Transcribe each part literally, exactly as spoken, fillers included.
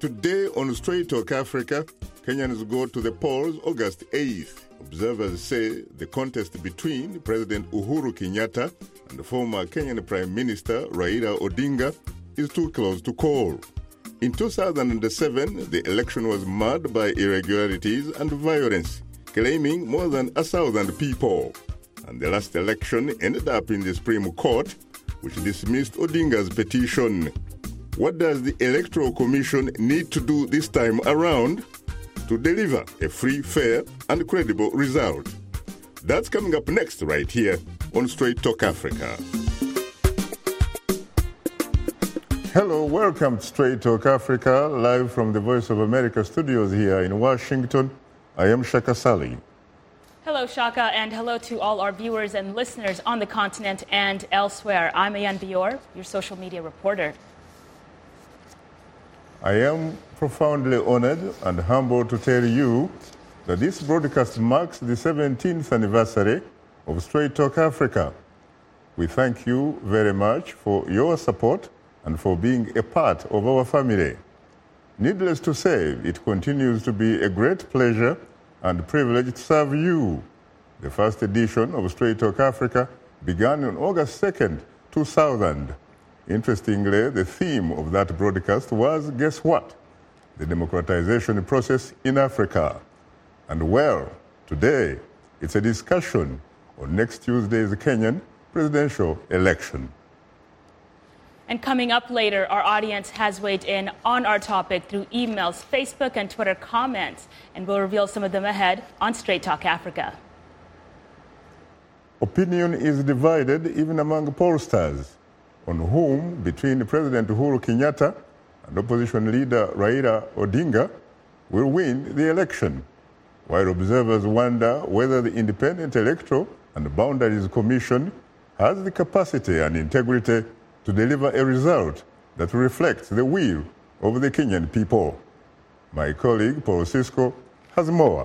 Today on Straight Talk Africa, Kenyans go to the polls August eighth. Observers say the contest between President Uhuru Kenyatta and the former Kenyan Prime Minister Raila Odinga is too close to call. In two thousand seven, the election was marred by irregularities and violence, claiming more than a thousand people. And the last election ended up in the Supreme Court, which dismissed Odinga's petition. What does the Electoral Commission need to do this time around to deliver a free, fair, and credible result? That's coming up next right here on Straight Talk Africa. Hello, welcome to Straight Talk Africa, live from the Voice of America studios here in Washington. I am Shaka Sali. Hello, Shaka, and hello to all our viewers and listeners on the continent and elsewhere. I'm Ayan Bior, your social media reporter. I am profoundly honored and humbled to tell you that this broadcast marks the seventeenth anniversary of Straight Talk Africa. We thank you very much for your support and for being a part of our family. Needless to say, it continues to be a great pleasure and privilege to serve you. The first edition of Straight Talk Africa began on August second, two thousand. Interestingly, the theme of that broadcast was, guess what? The democratization process in Africa. And well, today, it's a discussion on next Tuesday's Kenyan presidential election. And coming up later, our audience has weighed in on our topic through emails, Facebook, and Twitter comments, and we'll reveal some of them ahead on Straight Talk Africa. Opinion is divided even among pollsters on whom, between President Uhuru Kenyatta and opposition leader Raila Odinga, will win the election, while observers wonder whether the Independent Electoral and Boundaries Commission has the capacity and integrity to deliver a result that reflects the will of the Kenyan people. My colleague, Paul Cisco, has more.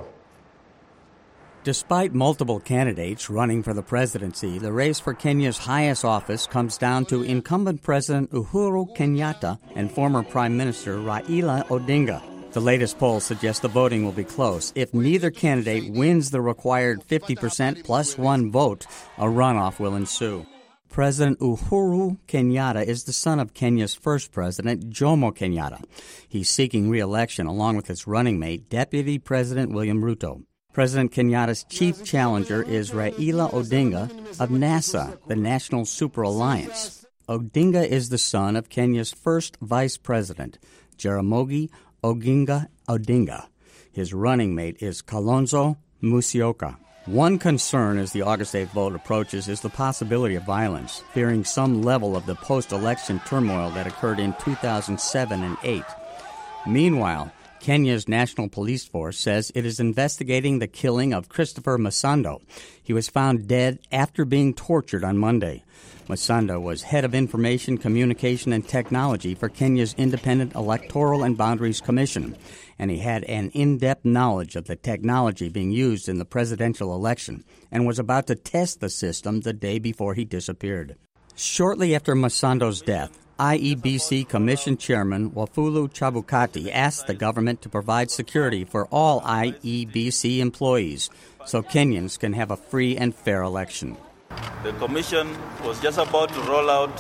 Despite multiple candidates running for the presidency, the race for Kenya's highest office comes down to incumbent President Uhuru Kenyatta and former Prime Minister Raila Odinga. The latest polls suggest the voting will be close. If neither candidate wins the required fifty percent plus one vote, a runoff will ensue. President Uhuru Kenyatta is the son of Kenya's first president, Jomo Kenyatta. He's seeking re-election along with his running mate, Deputy President William Ruto. President Kenyatta's chief challenger is Raila Odinga of NASA, the National Super Alliance. Odinga is the son of Kenya's first vice president, Jaramogi Oginga Odinga. His running mate is Kalonzo Musyoka. One concern as the August eighth vote approaches is the possibility of violence, fearing some level of the post-election turmoil that occurred in two thousand seven and eight. Meanwhile, Kenya's National Police Force says it is investigating the killing of Christopher Masando. He was found dead after being tortured on Monday. Masando was head of Information, Communication, and Technology for Kenya's Independent Electoral and Boundaries Commission, and he had an in-depth knowledge of the technology being used in the presidential election and was about to test the system the day before he disappeared. Shortly after Masando's death, I E B C Commission Chairman Wafula Chebukati asked the government to provide security for all I E B C employees so Kenyans can have a free and fair election. The Commission was just about to roll out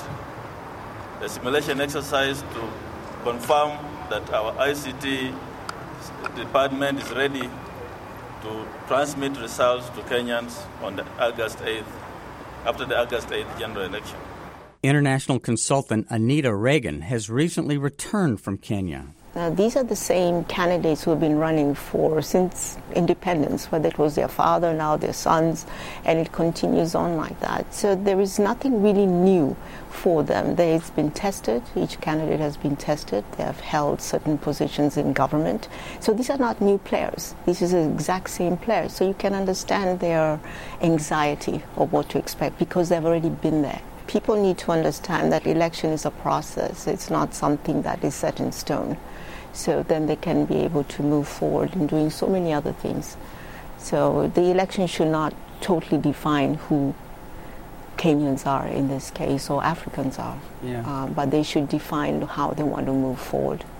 the simulation exercise to confirm that our I C T department is ready to transmit results to Kenyans on the August eighth, after the August eighth general election. International consultant Anita Reagan has recently returned from Kenya. Uh, these are the same candidates who have been running for since independence, whether it was their father, now their sons, and it continues on like that. So there is nothing really new for them. They've been tested. Each candidate has been tested. They have held certain positions in government. So these are not new players. These are the exact same players. So you can understand their anxiety of what to expect because they've already been there. People need to understand that election is a process. It's not something that is set in stone. So then they can be able to move forward in doing so many other things. So the election should not totally define who Kenyans are in this case, or Africans are. Yeah. Uh, but they should define how they want to move forward.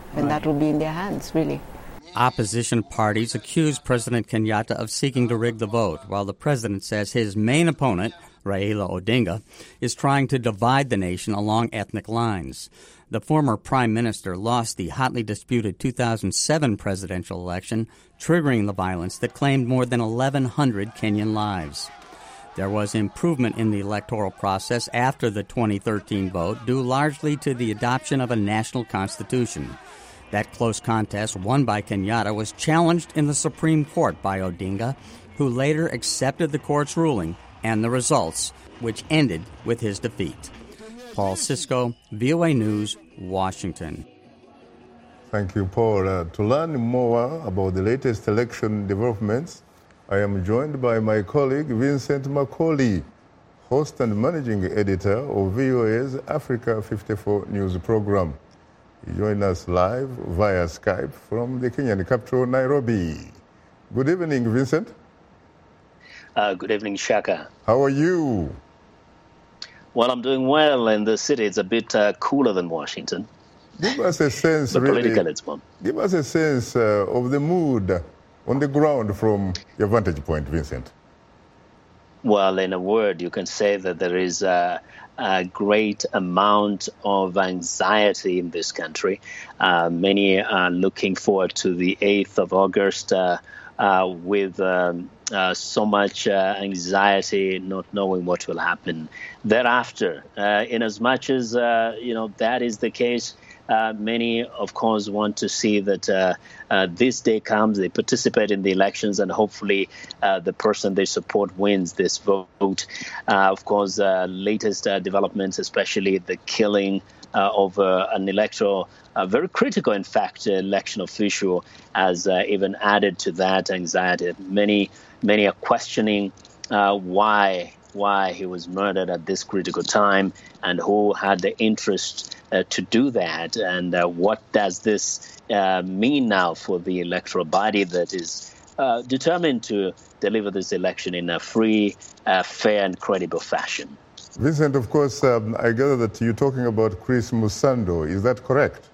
and right. that will be in their hands, really. Opposition parties accuse President Kenyatta of seeking to rig the vote, while the president says his main opponent, Raila Odinga, is trying to divide the nation along ethnic lines. The former prime minister lost the hotly disputed two thousand seven presidential election, triggering the violence that claimed more than eleven hundred Kenyan lives. There was improvement in the electoral process after the twenty thirteen vote, due largely to the adoption of a national constitution. That close contest, won by Kenyatta, was challenged in the Supreme Court by Odinga, who later accepted the court's ruling and the results, which ended with his defeat. Paul Cisco, V O A News, Washington. Thank you, Paul. Uh, to learn more about the latest election developments, I am joined by my colleague Vincent Macaulay, host and managing editor of V O A's Africa fifty-four news program. He joined us live via Skype from the Kenyan capital, Nairobi. Good evening, Vincent. Uh, good evening, Shaka. How are you? Well, I'm doing well in the city. It's a bit uh, cooler than Washington. Give us a sense, the really. Political, it's one. Give us a sense uh, of the mood on the ground from your vantage point, Vincent. Well, in a word, you can say that there is a, a great amount of anxiety in this country. Uh, many are looking forward to the eighth of August uh, uh, with um, uh, so much uh, anxiety, not knowing what will happen thereafter. Uh, in as much as, uh, you know, that is the case, Uh, many, of course, want to see that uh, uh, this day comes, they participate in the elections, and hopefully uh, the person they support wins this vote. Uh, of course, uh, latest uh, developments, especially the killing uh, of uh, an electoral, uh, very critical, in fact, election official, has uh, even added to that anxiety. Many, many are questioning uh, why why he was murdered at this critical time and who had the interest uh, to do that, and uh, what does this uh, mean now for the electoral body that is uh, determined to deliver this election in a free, uh, fair and credible fashion. Vincent, of course, um, I gather that you're talking about Chris Musando. Is that correct?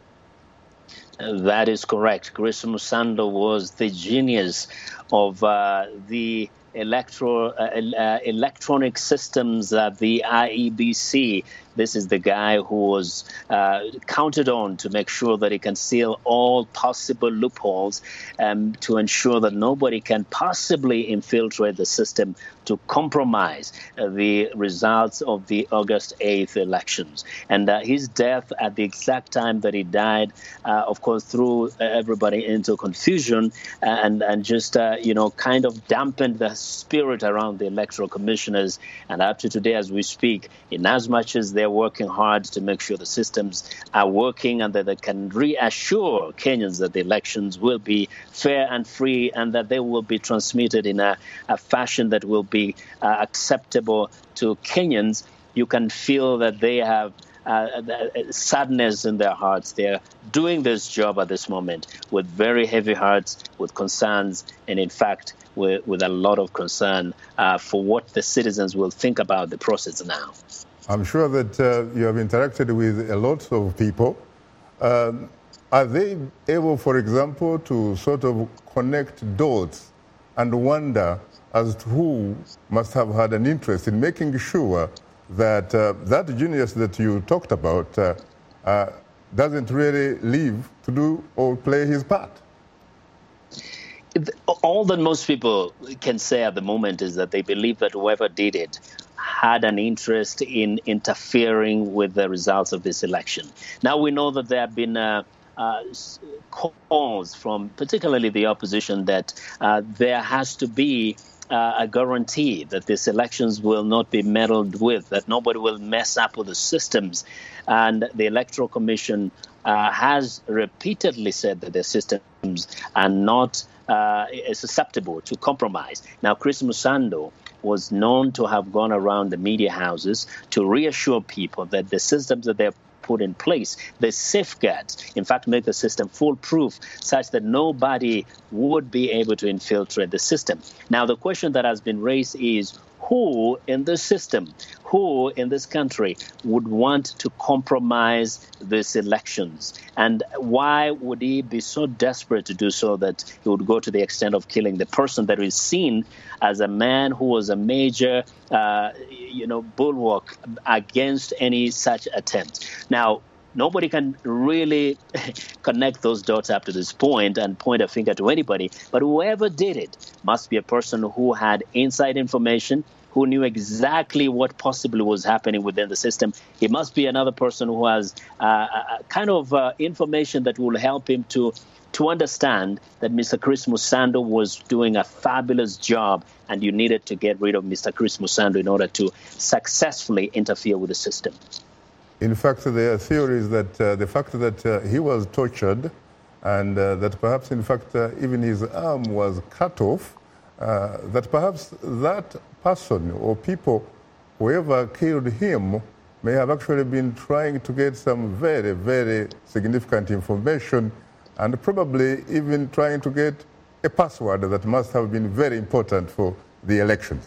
Uh, that is correct. Chris Musando was the genius of uh, the electro, uh, uh, electronic systems at the I E B C. This is the guy who was uh, counted on to make sure that he can seal all possible loopholes um, to ensure that nobody can possibly infiltrate the system to compromise uh, the results of the August eighth elections. And uh, his death at the exact time that he died, uh, of course, threw everybody into confusion and, and just, uh, you know, kind of dampened the spirit around the electoral commissioners. And up to today, as we speak, in as much as they're working hard to make sure the systems are working and that they can reassure Kenyans that the elections will be fair and free and that they will be transmitted in a, a fashion that will be uh, acceptable to Kenyans, you can feel that they have Uh, sadness in their hearts. They're doing this job at this moment with very heavy hearts, with concerns, and in fact, with, with a lot of concern uh, for what the citizens will think about the process now. I'm sure that uh, you have interacted with a lot of people. Um, are they able, for example, to sort of connect dots and wonder as to who must have had an interest in making sure that uh, that genius that you talked about uh, uh, doesn't really live to do or play his part? All that most people can say at the moment is that they believe that whoever did it had an interest in interfering with the results of this election. Now, we know that there have been uh, uh, calls from particularly the opposition that uh, there has to be Uh, a guarantee that these elections will not be meddled with, that nobody will mess up with the systems. And the Electoral Commission uh, has repeatedly said that the systems are not uh, susceptible to compromise. Now, Chris Musando was known to have gone around the media houses to reassure people that the systems that they're put in place, the safeguards, in fact, make the system foolproof such that nobody would be able to infiltrate the system. Now, the question that has been raised is, who in this system, who in this country would want to compromise these elections? And why would he be so desperate to do so that he would go to the extent of killing the person that is seen as a man who was a major, uh, you know, bulwark against any such attempt? Now, nobody can really connect those dots up to this point and point a finger to anybody. But whoever did it must be a person who had inside information, who knew exactly what possibly was happening within the system. He must be another person who has uh, a kind of uh, information that will help him to to understand that Mister Chris Musando was doing a fabulous job, and you needed to get rid of Mister Chris Musando in order to successfully interfere with the system. In fact, there are theories that uh, the fact that uh, he was tortured and uh, that perhaps, in fact, uh, even his arm was cut off, uh, that perhaps that person or people, whoever killed him, may have actually been trying to get some very, very significant information and probably even trying to get a password that must have been very important for the elections.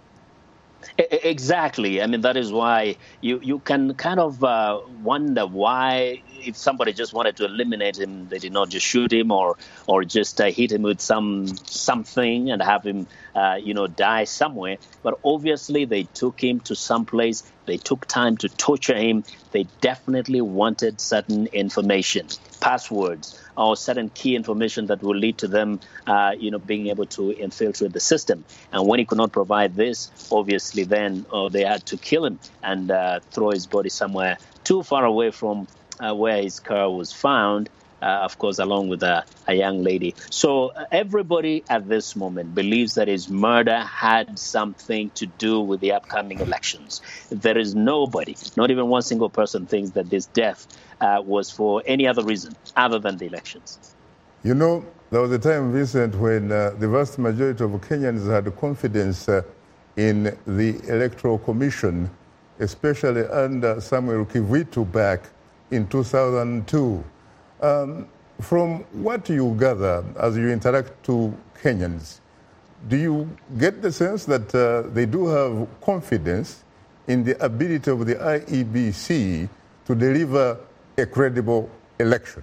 Exactly. I mean, that is why you, you can kind of uh, wonder why, if somebody just wanted to eliminate him, they did not just shoot him or or just uh, hit him with some something and have him, uh, you know, die somewhere. But obviously, they took him to some place. They took time to torture him. They definitely wanted certain information, passwords, or certain key information that will lead to them, uh, you know, being able to infiltrate the system. And when he could not provide this, obviously, then oh, they had to kill him and uh, throw his body somewhere too far away from uh, where his car was found. Uh, of course, along with a, a young lady. So uh, everybody at this moment believes that his murder had something to do with the upcoming elections. There is nobody, not even one single person, thinks that this death uh, was for any other reason other than the elections. You know, there was a time, Vincent, when uh, the vast majority of Kenyans had confidence uh, in the Electoral Commission, especially under Samuel Kivuitu back in two thousand two. Um, from what you gather as you interact to Kenyans, do you get the sense that uh, they do have confidence in the ability of the I E B C to deliver a credible election?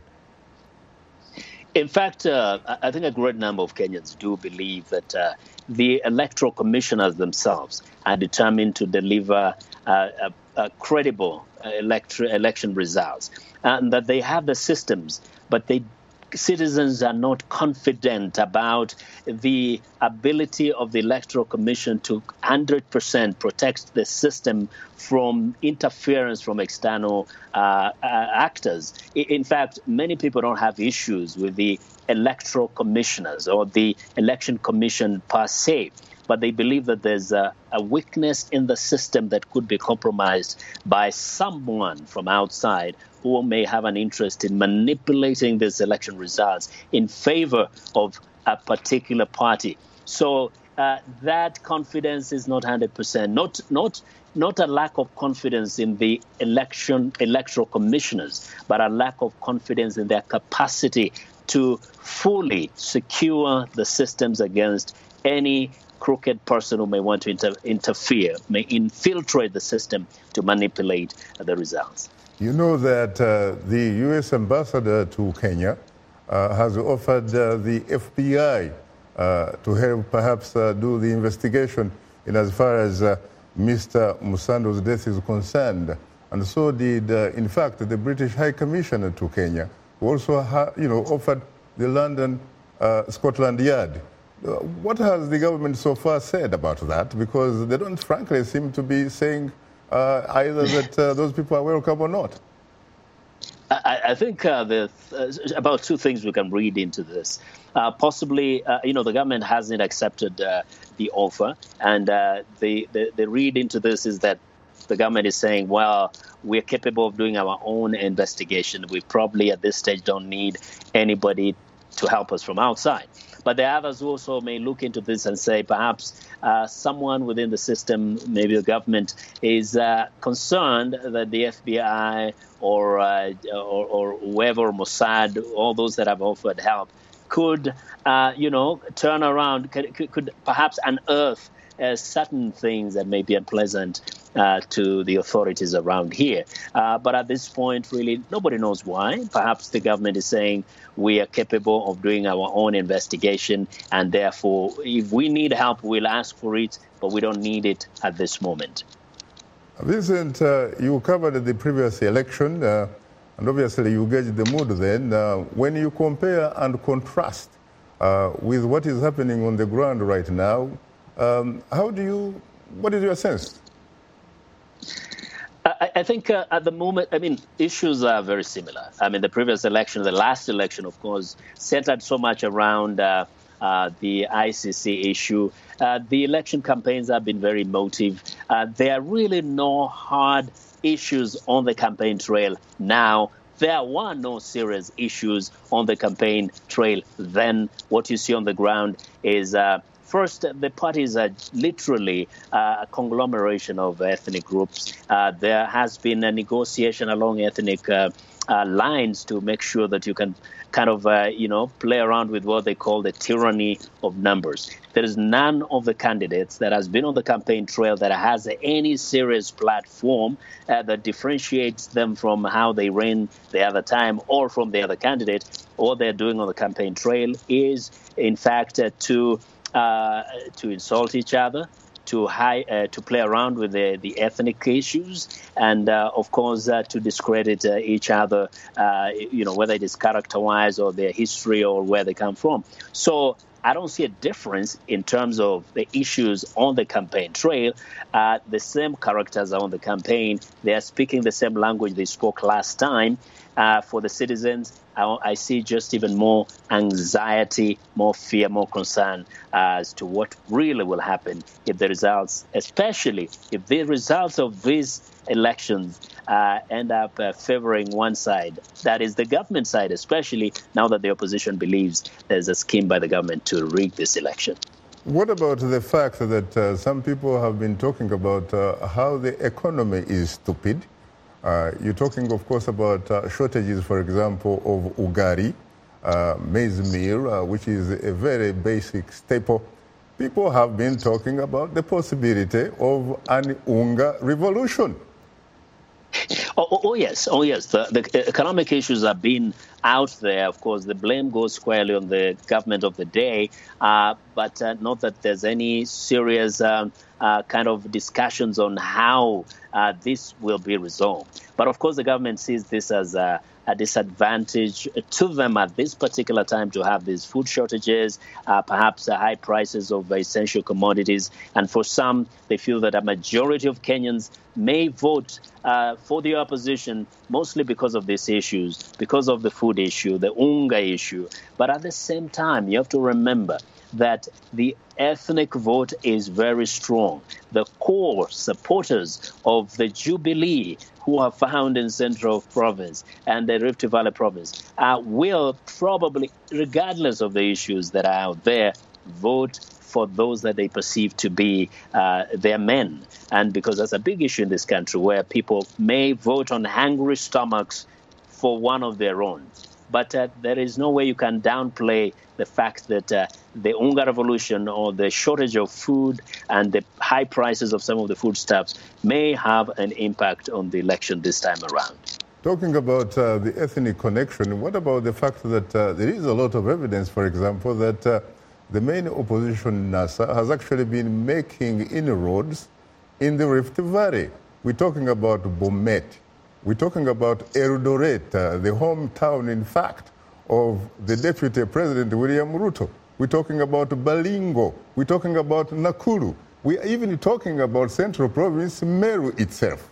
In fact, uh, I think a great number of Kenyans do believe that uh, the electoral commissioners themselves are determined to deliver uh, a, a credible electri- election results, and that they have the systems, but they citizens are not confident about the ability of the Electoral Commission to one hundred percent protect the system from interference from external uh, uh, actors. In fact, many people don't have issues with the electoral commissioners or the election commission per se, but they believe that there's a, a weakness in the system that could be compromised by someone from outside who may have an interest in manipulating these election results in favor of a particular party. So uh, that confidence is not one hundred percent, not not not a lack of confidence in the election electoral commissioners, but a lack of confidence in their capacity to fully secure the systems against any crooked person who may want to inter- interfere, may infiltrate the system to manipulate the results. You know that uh, the U S ambassador to Kenya uh, has offered uh, the F B I uh, to help perhaps uh, do the investigation in as far as uh, Mister Musando's death is concerned. And so did, uh, in fact, the British High Commissioner to Kenya, who also ha- you know, offered the London uh, Scotland Yard. Uh, what has the government so far said about that? Because they don't, frankly, seem to be saying uh, either that uh, those people are welcome or not. I, I think uh, the, uh, about two things we can read into this. Uh, possibly, uh, you know, the government hasn't accepted uh, the offer, and uh, the, the the read into this is that the government is saying, well, we're capable of doing our own investigation. We probably at this stage don't need anybody to help us from outside. But the others also may look into this and say perhaps uh, someone within the system, maybe the government, is uh, concerned that the F B I or, uh, or, or whoever, Mossad, all those that have offered help, could, uh, you know, turn around, could, could perhaps unearth uh, certain things that may be unpleasant uh, to the authorities around here. Uh, but at this point, really, nobody knows why. Perhaps the government is saying we are capable of doing our own investigation, and therefore, if we need help, we'll ask for it, but we don't need it at this moment. Vincent, uh, you covered the previous election, uh, and obviously you gauge the mood then. Uh, when you compare and contrast uh, with what is happening on the ground right now, um, how do you, what is your sense? I, I think uh, at the moment, I mean, issues are very similar. I mean, the previous election, the last election, of course, centered so much around uh, uh, the I C C issue. Uh, the election campaigns have been very emotive. Uh, there are really no hard issues on the campaign trail now. There were no serious issues on the campaign trail then. What you see on the ground is, uh, first, the parties are literally uh, a conglomeration of ethnic groups. Uh, there has been a negotiation along ethnic uh, uh, lines to make sure that you can kind of, uh, you know, play around with what they call the tyranny of numbers. There is none of the candidates that has been on the campaign trail that has any serious platform uh, that differentiates them from how they ran the other time or from the other candidate. All they're doing on the campaign trail is, in fact, uh, to uh, to insult each other, to high, uh, to play around with the, the ethnic issues, and uh, of course uh, to discredit uh, each other, uh, you know, whether it is character-wise or their history or where they come from. So I don't see a difference in terms of the issues on the campaign trail. Uh, the same characters are on the campaign. They are speaking the same language they spoke last time. Uh, for the citizens, I, I see just even more anxiety, more fear, more concern uh, as to what really will happen if the results, especially if the results of these elections uh, end up uh, favoring one side. That is the government side, especially now that the opposition believes there's a scheme by the government to rig this election. What about the fact that uh, some people have been talking about uh, how the economy is stupid? Uh, you're talking, of course, about uh, shortages, for example, of ugari, uh, maize meal, uh, which is a very basic staple. People have been talking about the possibility of an Unga revolution. Oh, oh, oh yes, oh yes. The, the economic issues have been out there. Of course, the blame goes squarely on the government of the day, uh, but uh, not that there's any serious um, uh, kind of discussions on how uh, this will be resolved. But of course, the government sees this as a, a disadvantage to them at this particular time to have these food shortages, uh, perhaps uh, high prices of essential commodities. And for some, they feel that a majority of Kenyans may vote uh, for the opposition, mostly because of these issues, because of the food issue, the Unga issue. But at the same time, you have to remember that the ethnic vote is very strong. The core supporters of the Jubilee, who are found in Central Province and the Rift Valley Province, uh, will probably, regardless of the issues that are out there, vote for those that they perceive to be uh, their men. And because that's a big issue in this country where people may vote on hungry stomachs for one of their own. But uh, there is no way you can downplay the fact that uh, the Unga revolution or the shortage of food and the high prices of some of the foodstuffs may have an impact on the election this time around. Talking about uh, the ethnic connection, what about the fact that uh, there is a lot of evidence, for example, that uh, the main opposition, NASA, has actually been making inroads in the Rift Valley? We're talking about Bomet. We're talking about Eldoret, uh, the hometown, in fact, of the Deputy President William Ruto. We're talking about Balingo. We're talking about Nakuru. We're even talking about Central Province, Meru itself.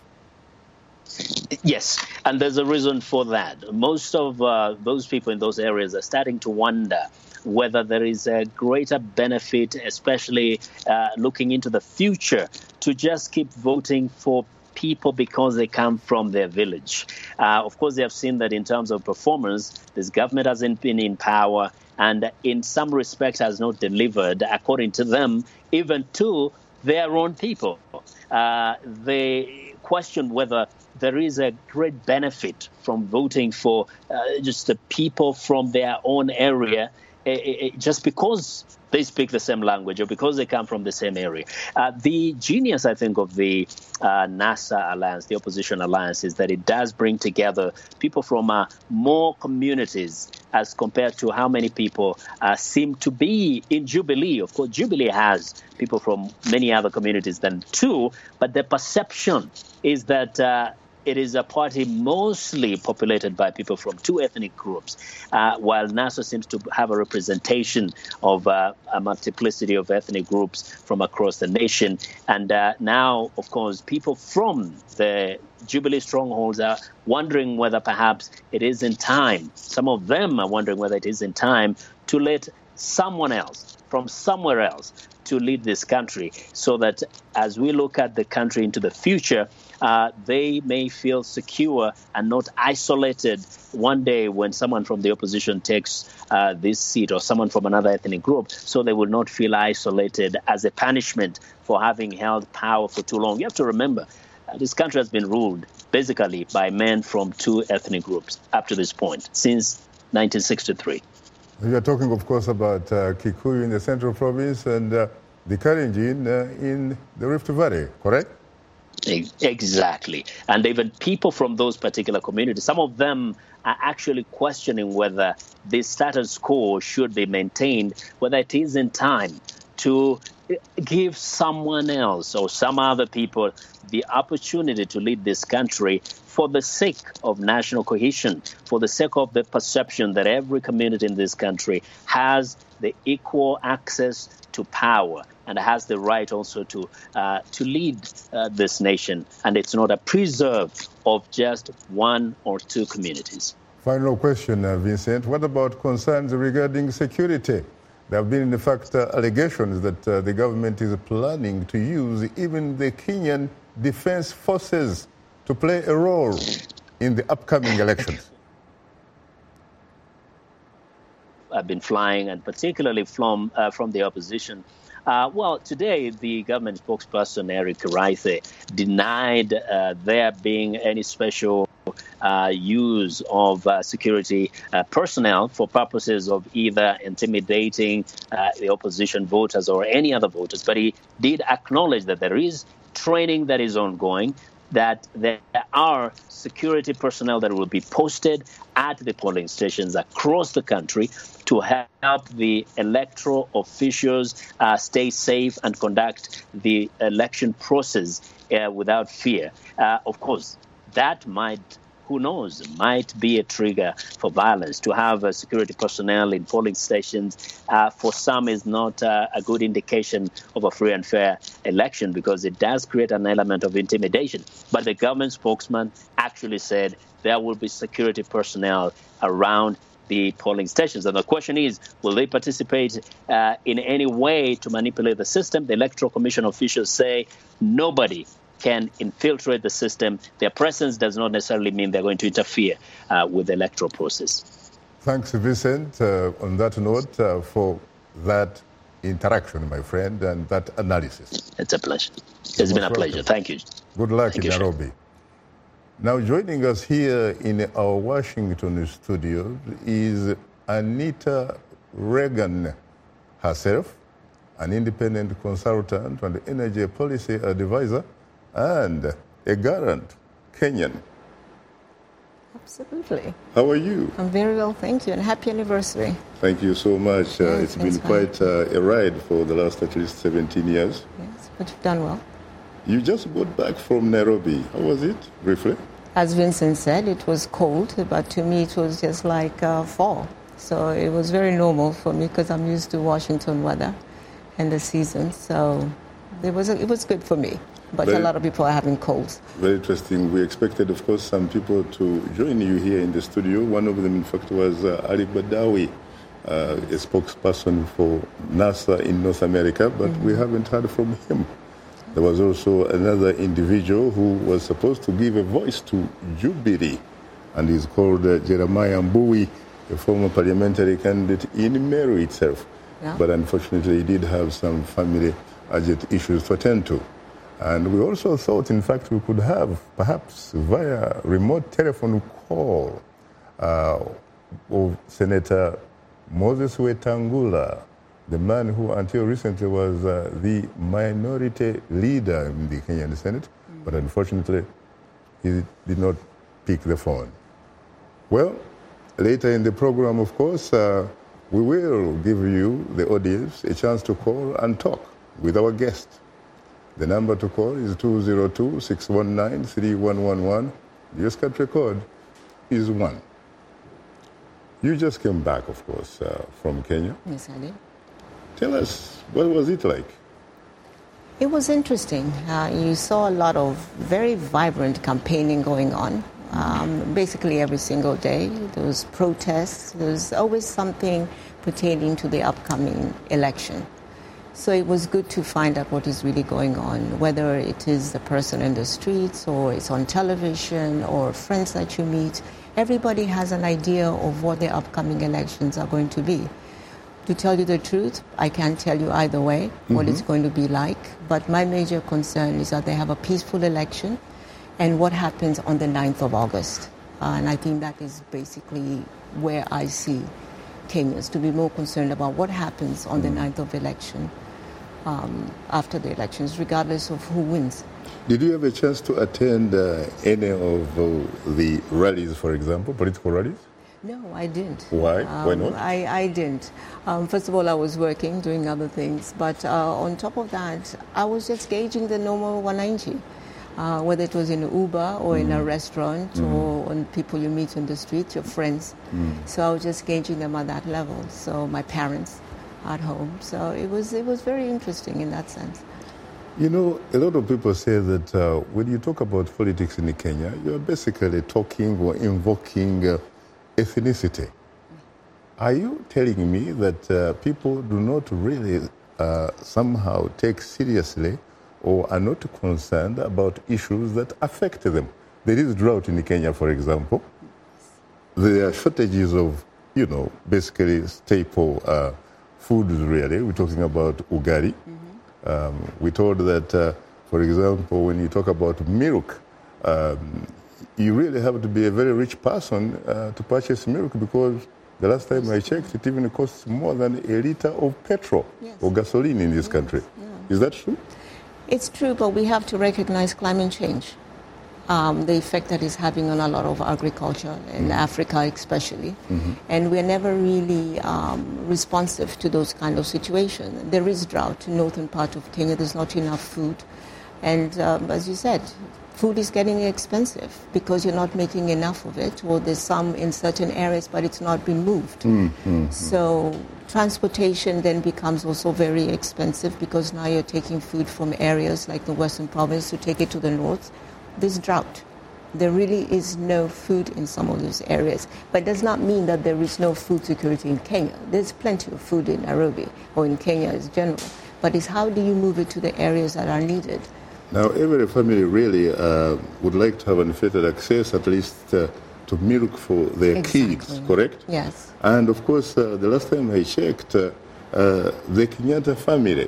Yes, and there's a reason for that. Most of uh, those people in those areas are starting to wonder whether there is a greater benefit, especially uh, looking into the future, to just keep voting for people because they come from their village. Uh, of course, they have seen that in terms of performance, this government hasn't been in power and in some respect has not delivered, according to them, even to their own people. Uh, they question whether there is a great benefit from voting for uh, just the people from their own area uh, just because they speak the same language or because they come from the same area. Uh, the genius, I think, of the uh, NASA alliance, the opposition alliance, is that it does bring together people from uh, more communities as compared to how many people uh, seem to be in Jubilee. Of course, Jubilee has people from many other communities than two, but the perception is that uh, it is a party mostly populated by people from two ethnic groups, uh, while NASA seems to have a representation of uh, a multiplicity of ethnic groups from across the nation. And uh, now, of course, people from the Jubilee strongholds are wondering whether perhaps it is in time. Some of them are wondering whether it is in time to let someone else from somewhere else to lead this country, so that as we look at the country into the future, uh, they may feel secure and not isolated one day when someone from the opposition takes uh, this seat, or someone from another ethnic group, so they will not feel isolated as a punishment for having held power for too long. You have to remember, uh, this country has been ruled basically by men from two ethnic groups up to this point, since nineteen sixty-three. We are talking, of course, about uh, Kikuyu in the Central Province and uh, the Kalenjin uh, in the Rift Valley, correct? Exactly. And even people from those particular communities, some of them are actually questioning whether the status quo should be maintained, whether it is in time to give someone else or some other people the opportunity to lead this country for the sake of national cohesion, for the sake of the perception that every community in this country has the equal access to power and has the right also to uh, to lead uh, this nation. And it's not a preserve of just one or two communities. Final question, uh, Vincent. What about concerns regarding security? There have been, in fact, uh, allegations that uh, the government is planning to use even the Kenyan Defense Forces to play a role in the upcoming elections. I've been flying, and particularly from uh, from the opposition. Uh, well, today the government spokesperson Eric Raithe denied uh, there being any special uh, use of uh, security uh, personnel for purposes of either intimidating uh, the opposition voters or any other voters. But he did acknowledge that there is training that is ongoing, that there are security personnel that will be posted at the polling stations across the country to help the electoral officials uh, stay safe and conduct the election process uh, without fear. Uh, of course, that might, who knows, might be a trigger for violence. To have uh, security personnel in polling stations, uh, for some is not uh, a good indication of a free and fair election, because it does create an element of intimidation. But the government spokesman actually said there will be security personnel around the polling stations. And the question is, will they participate uh, in any way to manipulate the system? The Electoral Commission officials say nobody can infiltrate the system. Their presence does not necessarily mean they're going to interfere uh, with the electoral process. Thanks, Vincent, uh, on that note, uh, for that interaction, my friend, and that analysis. It's a pleasure. It's been a pleasure. Thank you. Good luck Thank in you, Nairobi. Now, joining us here in our Washington studio is Anita Reagan herself, an independent consultant and energy policy advisor, and a Garant Kenyan. Absolutely. How are you? I'm very well, thank you, and happy anniversary. Thank you so much. Uh, Yes, it's been thanks, quite uh, a ride for the last at least seventeen years. Yes, but you've done well. You just got back from Nairobi. How was it, briefly? As Vincent said, it was cold, but to me it was just like uh, fall. So it was very normal for me because I'm used to Washington weather and the season. So it was, it was good for me. But very, a lot of people are having colds. Very interesting. We expected, of course, some people to join you here in the studio. One of them, in fact, was uh, Ali Badawi, uh, a spokesperson for NASA in North America, but mm-hmm. we haven't heard from him. There was also another individual who was supposed to give a voice to Jubilee, and he's called uh, Jeremiah Mbui, a former parliamentary candidate in Meru itself. Yeah. But unfortunately, he did have some family urgent issues to attend to. And we also thought, in fact, we could have, perhaps via remote telephone call, uh, of Senator Moses Wetangula, the man who until recently was uh, the minority leader in the Kenyan Senate, mm. but unfortunately he did not pick the phone. Well, later in the program, of course, uh, we will give you, the audience, a chance to call and talk with our guest. The number to call is two zero two, six one nine, three one one one. The U S country code is one. You just came back, of course, uh, from Kenya. Yes, I did. Tell us, what was it like? It was interesting. Uh, you saw a lot of very vibrant campaigning going on. Um, basically every single day. There was protests. There was always something pertaining to the upcoming election. So it was good to find out what is really going on, whether it is the person in the streets or it's on television or friends that you meet. Everybody has an idea of what the upcoming elections are going to be. To tell you the truth, I can't tell you either way mm-hmm. what it's going to be like. But my major concern is that they have a peaceful election and what happens on the ninth of August. Uh, and I think that is basically where I see Kenyans to be more concerned about what happens on mm. the ninth of election, um, after the elections, regardless of who wins. Did you have a chance to attend uh, any of uh, the rallies, for example, political rallies? No, I didn't. Why? Um, Why not? I, I didn't. Um, first of all, I was working, doing other things. But uh, on top of that, I was just gauging the normal wananchi. Uh, whether it was in an Uber or mm. in a restaurant mm. or on people you meet on the street, your friends. Mm. So I was just gauging them at that level. So my parents at home. So it was it was very interesting in that sense. You know, a lot of people say that uh, when you talk about politics in Kenya, you're basically talking or invoking uh, ethnicity. Are you telling me that uh, people do not really uh, somehow take seriously or are not concerned about issues that affect them? There is drought in Kenya, for example. There are shortages of, you know, basically staple uh, foods, really. We're talking about ugali. Mm-hmm. Um, we're told that, uh, for example, when you talk about milk, um, you really have to be a very rich person uh, to purchase milk, because the last time I checked, it even costs more than a liter of petrol yes. or gasoline in this yes. country. Yeah. Is that true? It's true, but we have to recognize climate change, um, the effect that it's having on a lot of agriculture in mm-hmm. Africa especially. Mm-hmm. And we're never really um, responsive to those kind of situations. There is drought in northern part of Kenya. There's not enough food. And um, as you said, food is getting expensive because you're not making enough of it, or there's some in certain areas, but it's not been moved. Mm-hmm. So transportation then becomes also very expensive, because now you're taking food from areas like the Western Province to take it to the north. There's drought. There really is no food in some of those areas. But it does not mean that there is no food security in Kenya. There's plenty of food in Nairobi or in Kenya as general. But it's how do you move it to the areas that are needed? Now, every family really uh, would like to have unfettered access, at least uh, to milk for their exactly. kids, correct? Yes. And of course, uh, the last time I checked, uh, uh, the Kenyatta family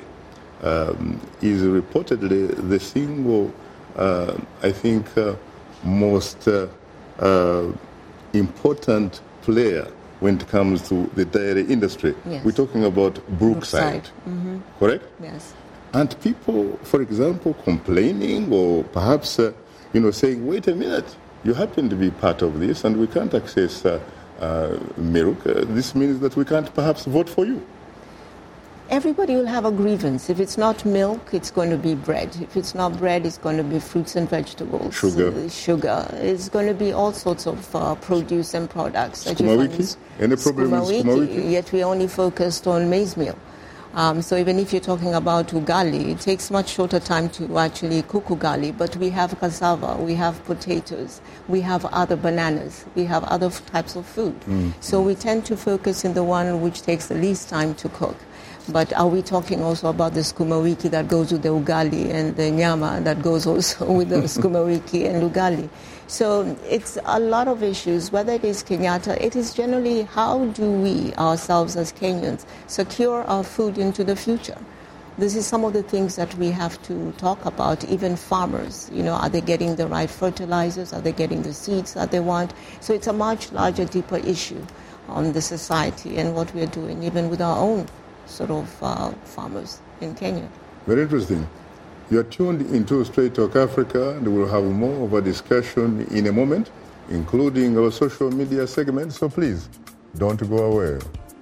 um, is reportedly the single, uh, I think, uh, most uh, uh, important player when it comes to the dairy industry. Yes. We're talking about Brookside, Brookside. Mm-hmm. correct? Yes. And people, for example, complaining or perhaps, uh, you know, saying, wait a minute, you happen to be part of this and we can't access uh, uh, milk. Uh, this means that we can't perhaps vote for you. Everybody will have a grievance. If it's not milk, it's going to be bread. If it's not bread, it's going to be fruits and vegetables. Sugar. Uh, sugar. It's going to be all sorts of uh, produce and products. Sukuma wiki? Any problem with sukuma wiki? Yet we only focused on maize meal. Um, so even if you're talking about ugali, it takes much shorter time to actually cook ugali, but we have cassava, we have potatoes, we have other bananas, we have other f- types of food. Mm. So we tend to focus in the one which takes the least time to cook. But are we talking also about the sukuma wiki that goes with the ugali and the nyama that goes also with the sukuma wiki and ugali? So it's a lot of issues, whether it is Kenyatta, it is generally how do we ourselves as Kenyans secure our food into the future? This is some of the things that we have to talk about, even farmers. You know, are they getting the right fertilizers? Are they getting the seeds that they want? So it's a much larger, deeper issue on the society and what we are doing, even with our own sort of uh, farmers in Kenya. Very interesting. You are tuned into Straight Talk Africa, and we'll have more of a discussion in a moment, including our social media segment, so please, don't go away.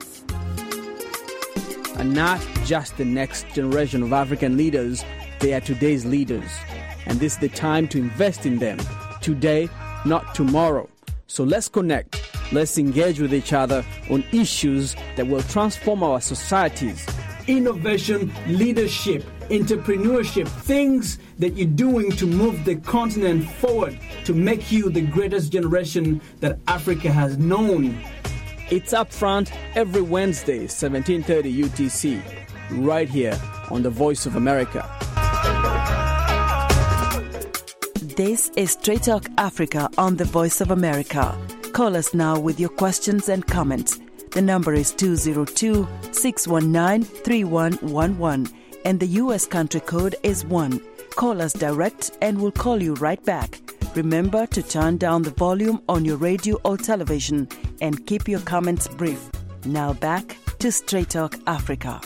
And not just the next generation of African leaders, they are today's leaders. And this is the time to invest in them, today, not tomorrow. So let's connect. Let's engage with each other on issues that will transform our societies. Innovation, leadership, entrepreneurship, things that you're doing to move the continent forward, to make you the greatest generation that Africa has known. It's Up Front every Wednesday, seventeen thirty U T C, right here on The Voice of America. This is Straight Talk Africa on The Voice of America. Call us now with your questions and comments. The number is two zero two, six one nine, three one one one, and the U S country code is one. Call us direct and we'll call you right back. Remember to turn down the volume on your radio or television and keep your comments brief. Now back to Straight Talk Africa.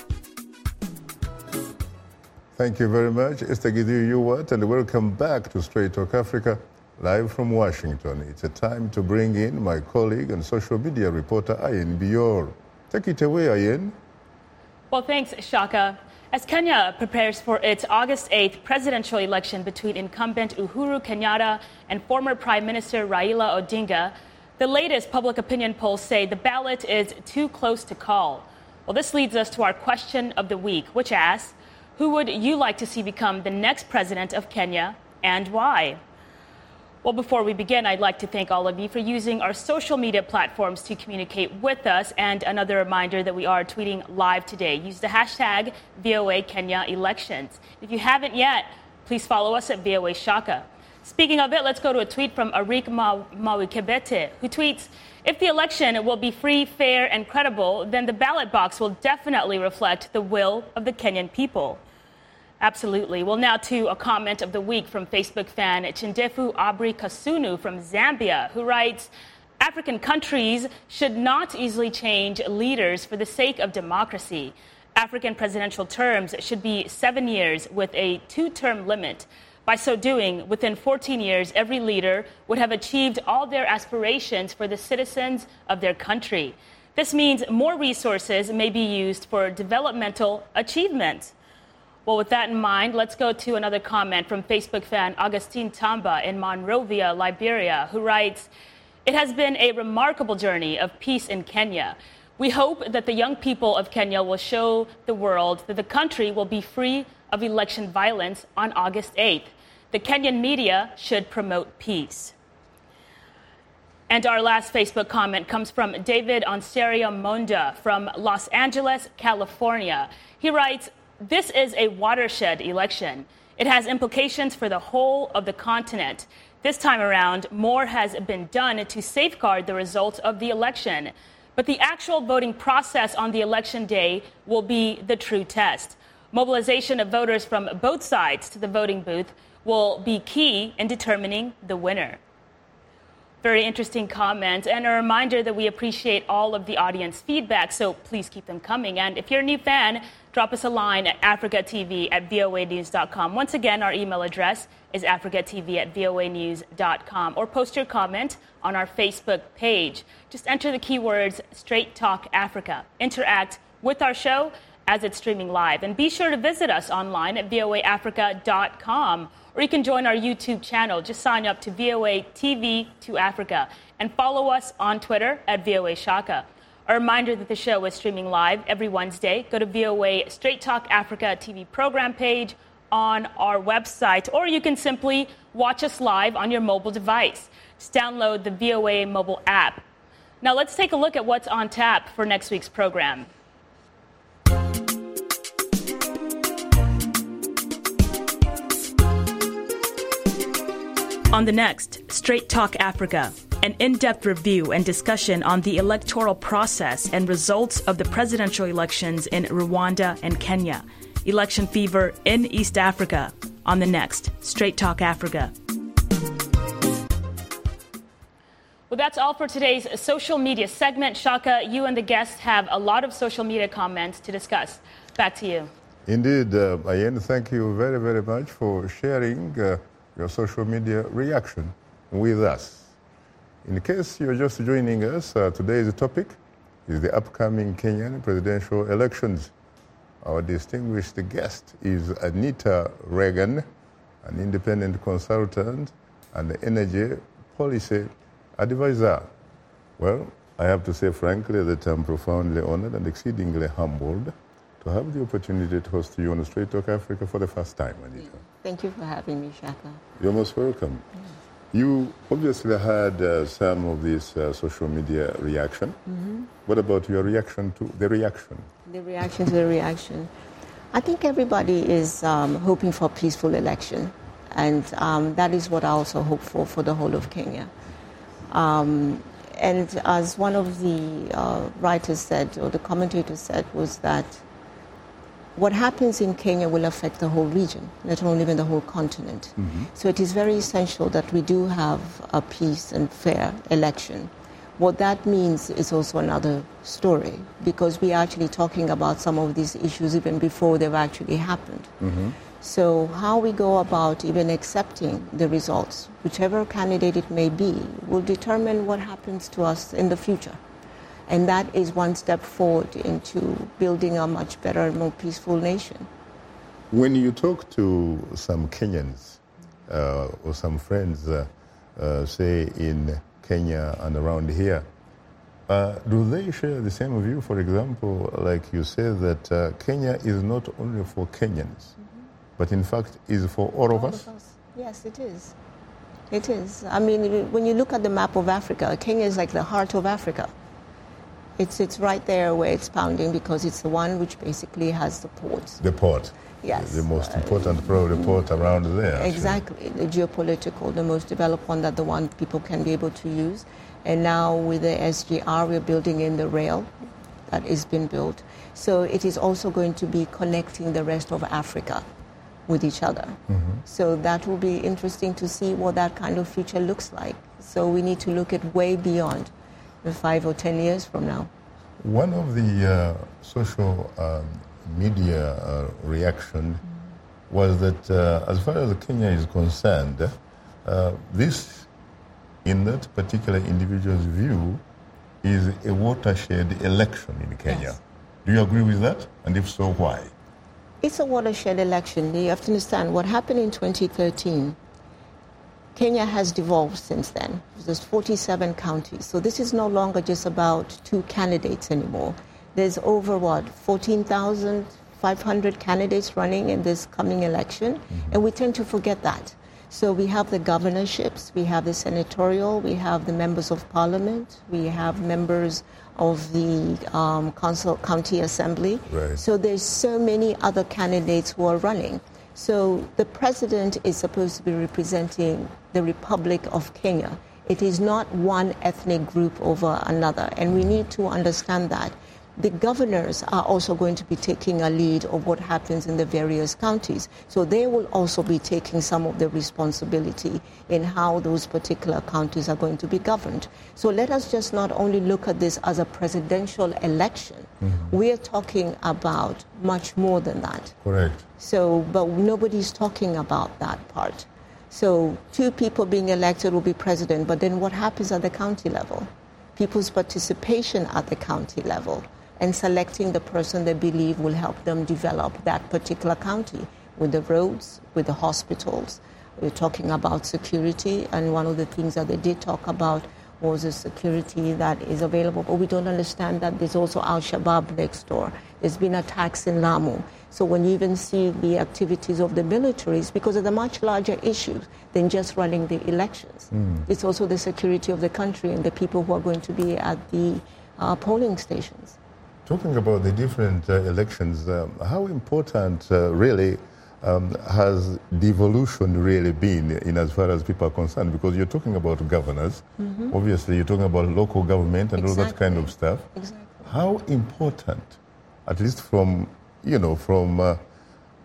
Thank you very much, Esther Githu-Yuwat, and welcome back to Straight Talk Africa, live from Washington. It's a time to bring in my colleague and social media reporter, Ayen Bior. Take it away, Ayen. Well, thanks, Shaka. As Kenya prepares for its August eighth presidential election between incumbent Uhuru Kenyatta and former Prime Minister Raila Odinga, the latest public opinion polls say the ballot is too close to call. Well, this leads us to our question of the week, which asks, who would you like to see become the next president of Kenya and why? Well, before we begin, I'd like to thank all of you for using our social media platforms to communicate with us. And another reminder that we are tweeting live today. Use the hashtag V O A Kenya Elections. If you haven't yet, please follow us at V O A Shaka. Speaking of it, let's go to a tweet from Arik Mawikebete, who tweets, if the election will be free, fair, and credible, then the ballot box will definitely reflect the will of the Kenyan people. Absolutely. Well, now to a comment of the week from Facebook fan Chindefu Abri Kasunu from Zambia, who writes, African countries should not easily change leaders for the sake of democracy. African presidential terms should be seven years with a two-term limit. By so doing, within fourteen years, every leader would have achieved all their aspirations for the citizens of their country. This means more resources may be used for developmental achievement. Well, with that in mind, let's go to another comment from Facebook fan Augustine Tamba in Monrovia, Liberia, who writes, it has been a remarkable journey of peace in Kenya. We hope that the young people of Kenya will show the world that the country will be free of election violence on August eighth. The Kenyan media should promote peace. And our last Facebook comment comes from David Onserio Monda from Los Angeles, California. He writes, this is a watershed election. It has implications for the whole of the continent. This time around, more has been done to safeguard the results of the election. But the actual voting process on the election day will be the true test. Mobilization of voters from both sides to the voting booth will be key in determining the winner. Very interesting comment, and a reminder that we appreciate all of the audience feedback, so please keep them coming. And if you're a new fan, drop us a line at africatv at voa news dot com. Once again, our email address is africatv at voa news dot com, or post your comment on our Facebook page. Just enter the keywords Straight Talk Africa. Interact with our show as it's streaming live. And be sure to visit us online at voa africa dot com. Or you can join our YouTube channel. Just sign up to V O A T V to Africa and follow us on Twitter at V O A Shaka. A reminder that the show is streaming live every Wednesday. Go to V O A Straight Talk Africa T V program page on our website, or you can simply watch us live on your mobile device. Just download the V O A mobile app. Now let's take a look at what's on tap for next week's program. On the next, Straight Talk Africa, an in-depth review and discussion on the electoral process and results of the presidential elections in Rwanda and Kenya. Election fever in East Africa. On the next, Straight Talk Africa. Well, that's all for today's social media segment. Shaka, you and the guests have a lot of social media comments to discuss. Back to you. Indeed, uh, Ayen, thank you very, very much for sharing uh, your social media reaction with us. In case you're just joining us, uh, today's topic is the upcoming Kenyan presidential elections. Our distinguished guest is Anita Reagan, an independent consultant and energy policy advisor. Well, I have to say frankly that I'm profoundly honored and exceedingly humbled to have the opportunity to host you on Straight Talk Africa for the first time, Anita. Thank you for having me, Shaka. You're most welcome. Yeah. You obviously had uh, some of this uh, social media reaction. Mm-hmm. What about your reaction to the reaction? The reaction to the reaction. I think everybody is um, hoping for a peaceful election, and um, that is what I also hope for for the whole of Kenya. Um, and as one of the uh, writers said, or the commentator said, was that what happens in Kenya will affect the whole region, let alone even the whole continent. Mm-hmm. So it is very essential that we do have a peace and fair election. What that means is also another story, because we are actually talking about some of these issues even before they've actually happened. Mm-hmm. So how we go about even accepting the results, whichever candidate it may be, will determine what happens to us in the future. And that is one step forward into building a much better and more peaceful nation. When you talk to some Kenyans uh, or some friends, uh, uh, say in Kenya and around here, uh, do they share the same view? For example, like you say that uh, Kenya is not only for Kenyans, mm-hmm. but in fact is for all, all of us? Of us? Yes, it is. It is. I mean, when you look at the map of Africa, Kenya is like the heart of Africa. It's it's right there where it's pounding, because it's the one which basically has the port. The port. Yes. The most important probably port around there. Exactly. Actually. The geopolitical, the most developed one, that the one people can be able to use. And now with the S G R, we're building in the rail that is being built. So it is also going to be connecting the rest of Africa with each other. Mm-hmm. So that will be interesting to see what that kind of future looks like. So we need to look at way beyond the five or ten years from now. One of the uh, social um, media uh, reaction mm-hmm. was that uh, as far as Kenya is concerned, uh, this, in that particular individual's view, is a watershed election in Kenya. Yes. Do you agree with that? And if so, why? It's a watershed election. You have to understand what happened in twenty thirteen. Kenya has devolved since then. There's forty-seven counties. So this is no longer just about two candidates anymore. There's over, what, fourteen thousand five hundred candidates running in this coming election. Mm-hmm. And we tend to forget that. So we have the governorships, we have the senatorial, we have the members of parliament, we have members of the um, council, county assembly. Right. So there's so many other candidates who are running. So the president is supposed to be representing the Republic of Kenya. It is not one ethnic group over another, and we need to understand that. The governors are also going to be taking a lead of what happens in the various counties. So they will also be taking some of the responsibility in how those particular counties are going to be governed. So let us just not only look at this as a presidential election. Mm-hmm. We are talking about much more than that. Correct. So, but nobody's talking about that part. So two people being elected will be president, but then what happens at the county level? People's participation at the county level, and selecting the person they believe will help them develop that particular county with the roads, with the hospitals. We're talking about security, and one of the things that they did talk about was the security that is available. But we don't understand that there's also Al-Shabaab next door. There's been attacks in Lamu. So when you even see the activities of the militaries, because of the much larger issues than just running the elections. Mm. It's also the security of the country and the people who are going to be at the uh, polling stations. Talking about the different uh, elections, um, how important uh, really um, has devolution really been in as far as people are concerned? Because you're talking about governors, mm-hmm. obviously you're talking about local government and exactly. all that kind of stuff. Exactly. How important, at least from, you know, from uh,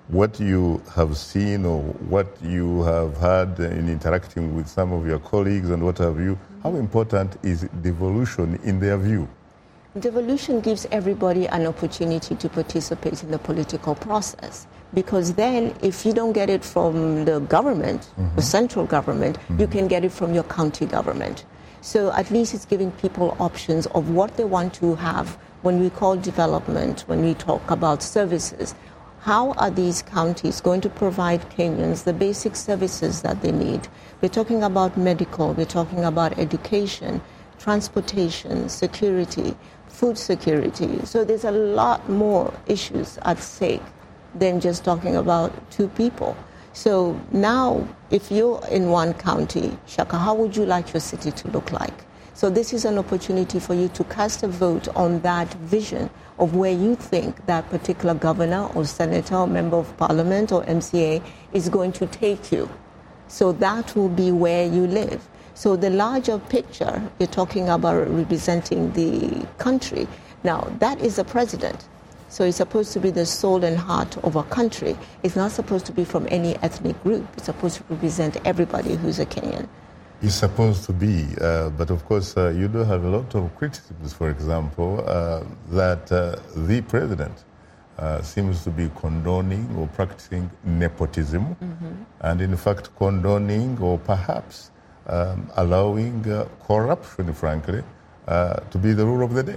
what you have seen or what you have had in interacting with some of your colleagues and what have you, how important is devolution in their view? Devolution gives everybody an opportunity to participate in the political process, because then if you don't get it from the government, mm-hmm. the central government, mm-hmm. you can get it from your county government. So at least it's giving people options of what they want to have when we call development, when we talk about services. How are these counties going to provide Kenyans the basic services that they need? We're talking about medical, we're talking about education, transportation, security, food security. So there's a lot more issues at stake than just talking about two people. So now, if you're in one county, Shaka, how would you like your city to look like? So this is an opportunity for you to cast a vote on that vision of where you think that particular governor or senator or member of parliament or M C A is going to take you. So that will be where you live. So the larger picture, you're talking about representing the country. Now, that is the president. So it's supposed to be the soul and heart of a country. It's not supposed to be from any ethnic group. It's supposed to represent everybody who's a Kenyan. It's supposed to be, uh, but of course uh, you do have a lot of criticisms, for example, uh, that uh, the president uh, seems to be condoning or practicing nepotism, mm-hmm. and in fact condoning or perhaps um, allowing uh, corruption, frankly, uh, to be the rule of the day.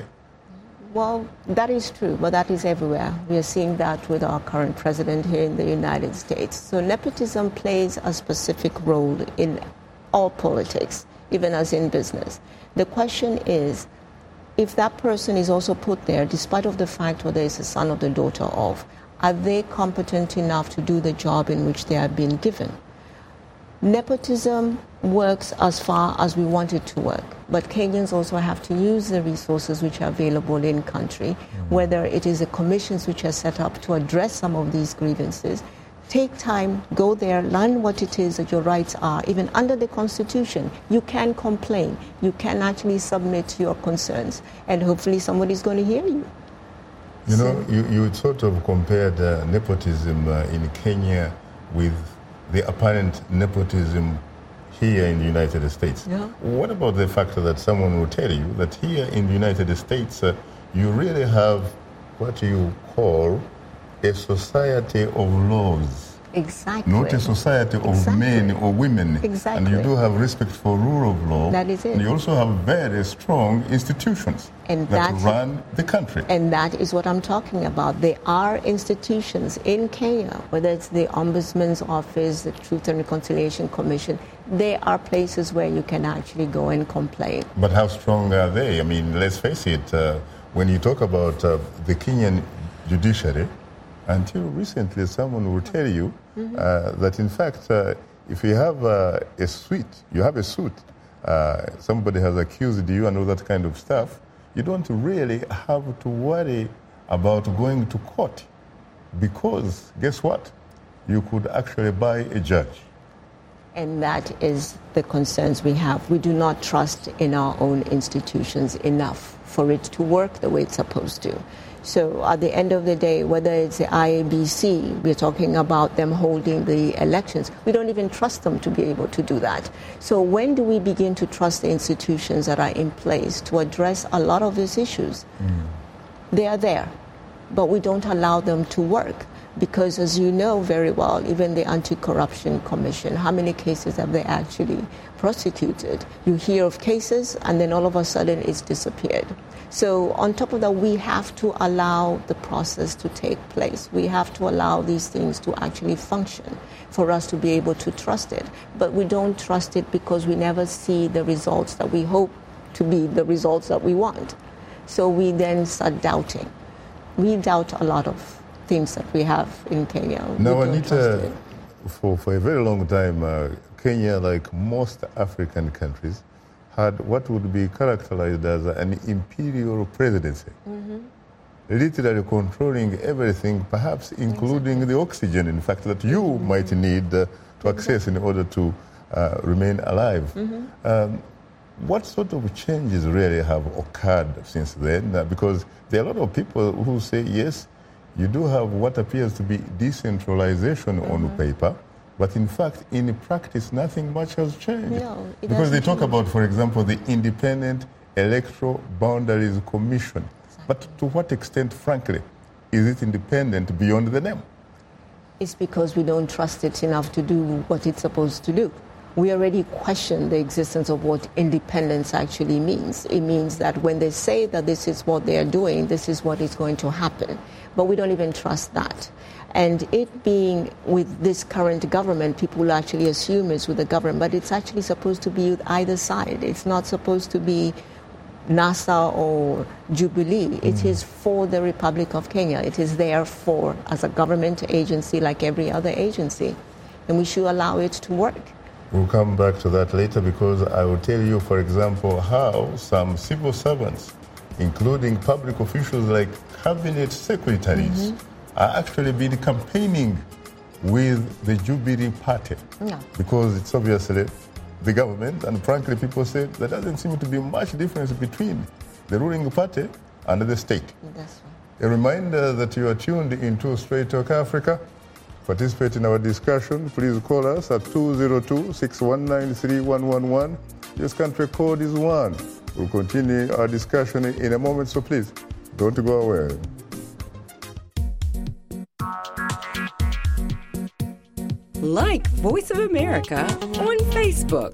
Well, that is true, but that is everywhere. We are seeing that with our current president here in the United States. So nepotism plays a specific role in all politics, even as in business. The question is, if that person is also put there, despite of the fact whether it's a son or the daughter of, are they competent enough to do the job in which they have been given? Nepotism works as far as we want it to work, but Kenyans also have to use the resources which are available in country, mm-hmm. whether it is the commissions which are set up to address some of these grievances. Take time, go there, learn what it is that your rights are. Even under the Constitution, you can complain. You can actually submit your concerns, and hopefully somebody's going to hear you. You so, know, you, you sort of compared uh, nepotism uh, in Kenya with the apparent nepotism here in the United States. Yeah. What about the fact that someone will tell you that here in the United States, uh, you really have what you call a society of laws. Exactly. Not a society of exactly. men or women. Exactly. And you do have respect for rule of law. That is it. And you also have very strong institutions and that run the country. And that is what I'm talking about. There are institutions in Kenya, whether it's the Ombudsman's Office, the Truth and Reconciliation Commission, there are places where you can actually go and complain. But how strong are they? I mean, let's face it, uh, when you talk about uh, the Kenyan judiciary, until recently, someone will tell you mm-hmm. uh, that, in fact, uh, if you have uh, a suit, you have a suit, uh, somebody has accused you and all that kind of stuff, you don't really have to worry about going to court because, guess what? You could actually buy a judge. And that is the concerns we have. We do not trust in our own institutions enough for it to work the way it's supposed to. So at the end of the day, whether it's the I A B C, we're talking about them holding the elections. We don't even trust them to be able to do that. So when do we begin to trust the institutions that are in place to address a lot of these issues? Mm. They are there, but we don't allow them to work. Because as you know very well, even the Anti-Corruption Commission, how many cases have they actually prosecuted? You hear of cases and then all of a sudden it's disappeared. So on top of that, we have to allow the process to take place. We have to allow these things to actually function for us to be able to trust it. But we don't trust it because we never see the results that we hope to be the results that we want. So we then start doubting. We doubt a lot of things that we have in Kenya. Now, Anita, for, for a very long time, uh, Kenya, like most African countries, had what would be characterized as an imperial presidency, mm-hmm. literally controlling everything, perhaps including exactly. the oxygen, in fact, that you mm-hmm. might need uh, to access in order to uh, remain alive. Mm-hmm. Um, what sort of changes really have occurred since then? Uh, because there are a lot of people who say, yes, you do have what appears to be decentralization mm-hmm. on paper, but in fact, in practice, nothing much has changed. No, it because they talk change. about, for example, the Independent Electoral Boundaries Commission. Exactly. But to what extent, frankly, is it independent beyond the name? It's because we don't trust it enough to do what it's supposed to do. We already question the existence of what independence actually means. It means that when they say that this is what they are doing, this is what is going to happen. But we don't even trust that. And it being with this current government, people will actually assume it's with the government, but it's actually supposed to be with either side. It's not supposed to be NASA or Jubilee. Mm. It is for the Republic of Kenya. It is there for, as a government agency like every other agency. And we should allow it to work. We'll come back to that later because I will tell you, for example, how some civil servants, including public officials like cabinet secretaries, mm-hmm. are actually been campaigning with the Jubilee Party. No. Because it's obviously the government, and frankly, people say there doesn't seem to be much difference between the ruling party and the state. That's right. A reminder that you are tuned into Straight Talk Africa. Participate in our discussion. Please call us at two zero two, six one nine, three one one one. This country code is one. We'll continue our discussion in a moment, so please don't go away. Like Voice of America on Facebook.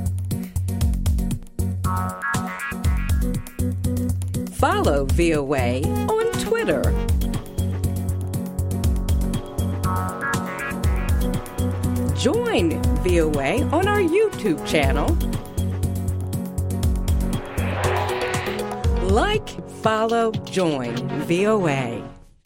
Follow V O A on Twitter. Join V O A on our YouTube channel. Like, follow, join V O A.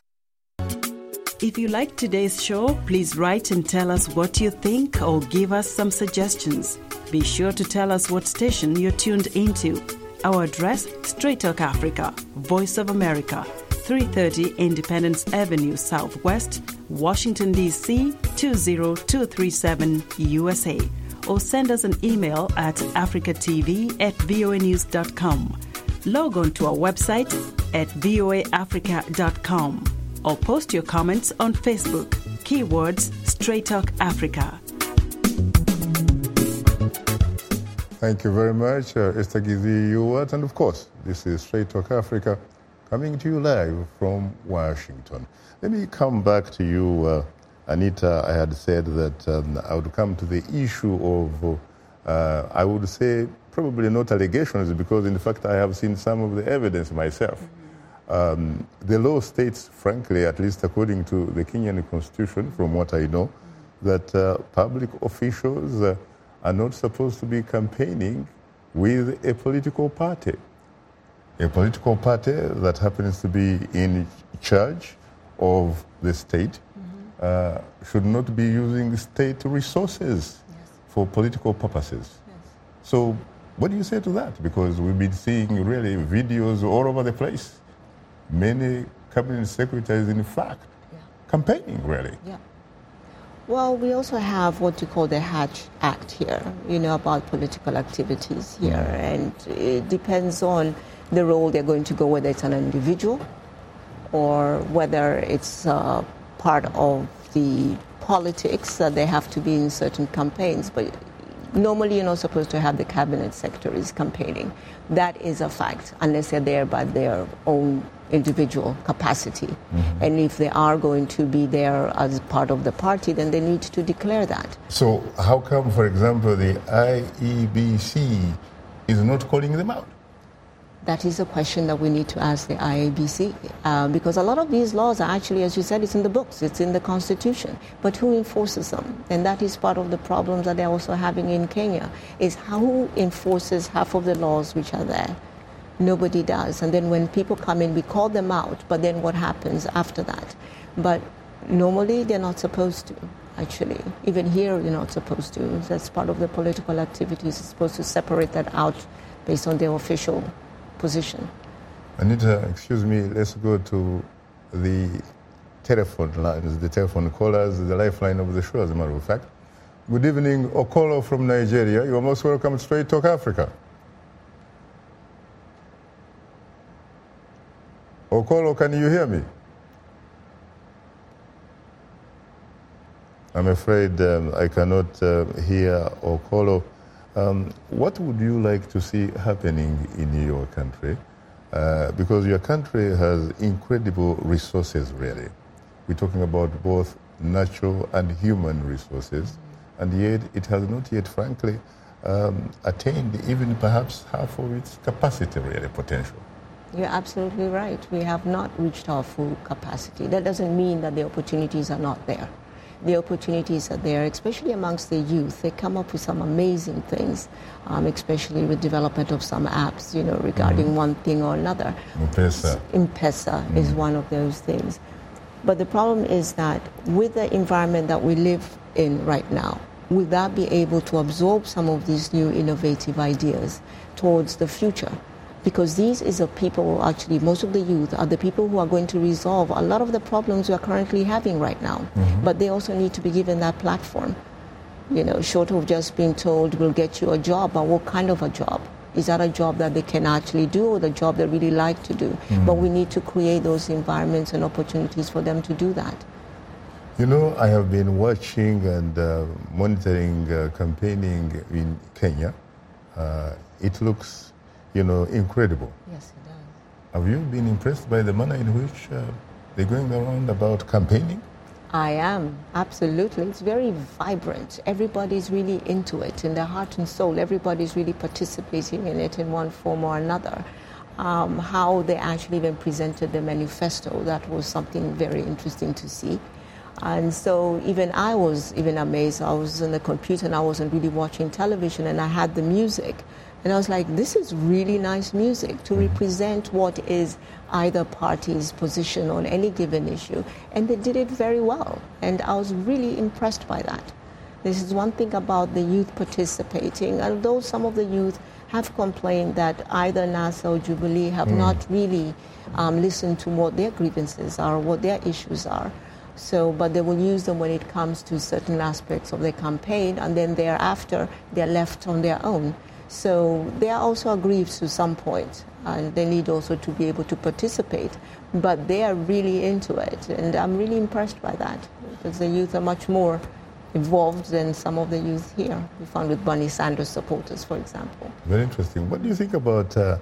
If you like today's show, please write and tell us what you think or give us some suggestions. Be sure to tell us what station you're tuned into. Our address, Straight Talk Africa, Voice of America, three thirty Independence Avenue Southwest, Washington, D C two zero two three seven, U S A. Or send us an email at africatv at voanews dot com. Log on to our website at voa africa dot com. Or post your comments on Facebook. Keywords Straight Talk Africa. Thank you very much, uh, Esther Gizi-Ewart. And of course, this is Straight Talk Africa coming to you live from Washington. Let me come back to you, uh, Anita. I had said that um, I would come to the issue of, uh, I would say, probably not allegations, because in fact I have seen some of the evidence myself. Mm-hmm. Um, the law states, frankly, at least according to the Kenyan Constitution, from what I know, that uh, public officials uh, are not supposed to be campaigning with a political party. A political party that happens to be in charge of the state mm-hmm. uh, should not be using state resources yes. for political purposes. Yes. So what do you say to that? Because we've been seeing really videos all over the place. Many cabinet secretaries, in fact, yeah. campaigning, really. Yeah. Well, we also have what you call the Hatch Act here, you know, about political activities here. Yeah. And it depends on the role they're going to go, whether it's an individual or whether it's uh, part of the politics that they have to be in certain campaigns. But normally you're not supposed to have the cabinet secretaries campaigning. That is a fact, unless they're there by their own individual capacity. Mm-hmm. And if they are going to be there as part of the party, then they need to declare that. So how come, for example, the I E B C is not calling them out? That is a question that we need to ask the I E B C, uh, because a lot of these laws are actually, as you said, it's in the books, it's in the Constitution. But who enforces them? And that is part of the problems that they're also having in Kenya, is who enforces half of the laws which are there? Nobody does. And then when people come in, we call them out, but then what happens after that? But normally they're not supposed to, actually. Even here, you're not supposed to. That's part of the political activities. It's supposed to separate that out based on their official position. Anita, excuse me, let's go to the telephone lines, the telephone callers, the lifeline of the show, as a matter of fact. Good evening, Okolo from Nigeria. You are most welcome to Straight Talk Africa. Okolo, can you hear me? I'm afraid um, I cannot uh, hear Okolo. Um, what would you like to see happening in your country? Uh, because your country has incredible resources, really. We're talking about both natural and human resources, and yet it has not yet, frankly, um, attained even perhaps half of its capacity, really, potential. You're absolutely right. We have not reached our full capacity. That doesn't mean that the opportunities are not there. The opportunities are there, especially amongst the youth. They come up with some amazing things, um, especially with development of some apps, you know, regarding mm-hmm. one thing or another. M-Pesa. M-Pesa mm-hmm. is one of those things. But the problem is that with the environment that we live in right now, will that be able to absorb some of these new innovative ideas towards the future? Because these is the people, actually, most of the youth are the people who are going to resolve a lot of the problems we are currently having right now. Mm-hmm. But they also need to be given that platform. You know, short of just being told, we'll get you a job, but what kind of a job? Is that a job that they can actually do, or the job they really like to do? Mm-hmm. But we need to create those environments and opportunities for them to do that. You know, I have been watching and uh, monitoring uh, campaigning in Kenya. Uh, it looks, you know, incredible. Yes, it does. Have you been impressed by the manner in which uh, they're going around about campaigning? I am, absolutely. It's very vibrant. Everybody's really into it. In their heart and soul, everybody's really participating in it in one form or another. Um, how they actually even presented the manifesto, that was something very interesting to see. And so even I was even amazed. I was on the computer and I wasn't really watching television, and I had the music. And I was like, this is really nice music to represent what is either party's position on any given issue. And they did it very well. And I was really impressed by that. This is one thing about the youth participating. Although some of the youth have complained that either NASA or Jubilee have mm. not really um, listened to what their grievances are, what their issues are. So, but they will use them when it comes to certain aspects of their campaign, and then thereafter they're left on their own. So they are also aggrieved to some point, and they need also to be able to participate. But they are really into it, and I'm really impressed by that, because the youth are much more involved than some of the youth here. We found with Bernie Sanders supporters, for example. Very interesting. What do you think about uh,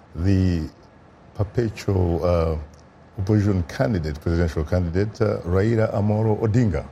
the perpetual uh, opposition candidate, presidential candidate, uh, Raila Amolo Odinga?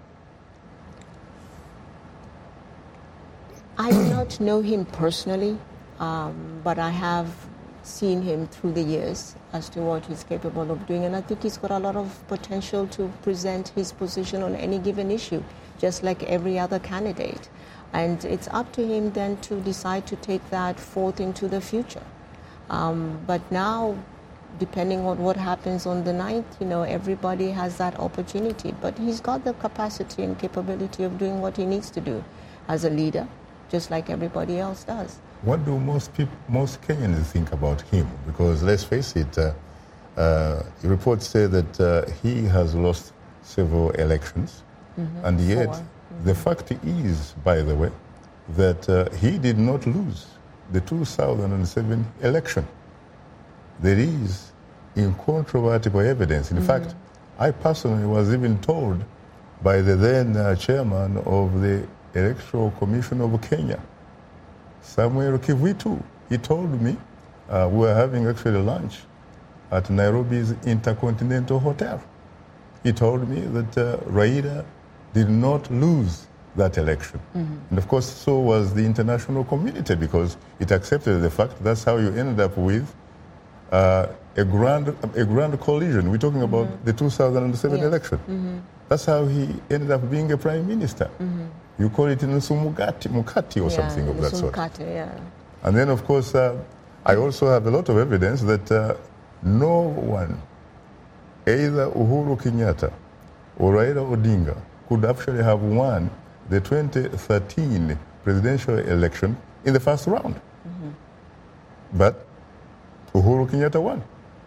I do not know him personally, um, but I have seen him through the years as to what he's capable of doing, and I think he's got a lot of potential to present his position on any given issue, just like every other candidate. And it's up to him then to decide to take that forth into the future. Um, but now, depending on what happens on the ninth, you know, everybody has that opportunity. But he's got the capacity and capability of doing what he needs to do as a leader, just like everybody else does. What do most people, most Kenyans think about him? Because let's face it, uh, uh, reports say that uh, he has lost several elections, mm-hmm. and yet mm-hmm. the fact is, by the way, that uh, he did not lose the two thousand seven election. There is incontrovertible evidence. In mm-hmm. fact, I personally was even told by the then uh, chairman of the Electoral Commission of Kenya, Samuel Kivitu. He told me, uh, we were having actually lunch at Nairobi's Intercontinental Hotel. He told me that uh, Raila did not lose that election. Mm-hmm. And of course, so was the international community, because it accepted the fact that's how you ended up with uh, a grand a grand collision. We're talking about mm-hmm. the two thousand seven yes. election. Mm-hmm. That's how he ended up being a prime minister. Mm-hmm. You call it Nusumugati, Mukati or yeah, something of that sort. Yeah. And then, of course, uh, I also have a lot of evidence that uh, no one, either Uhuru Kenyatta or Raila Odinga, could actually have won the twenty thirteen presidential election in the first round. Mm-hmm. But Uhuru Kenyatta won.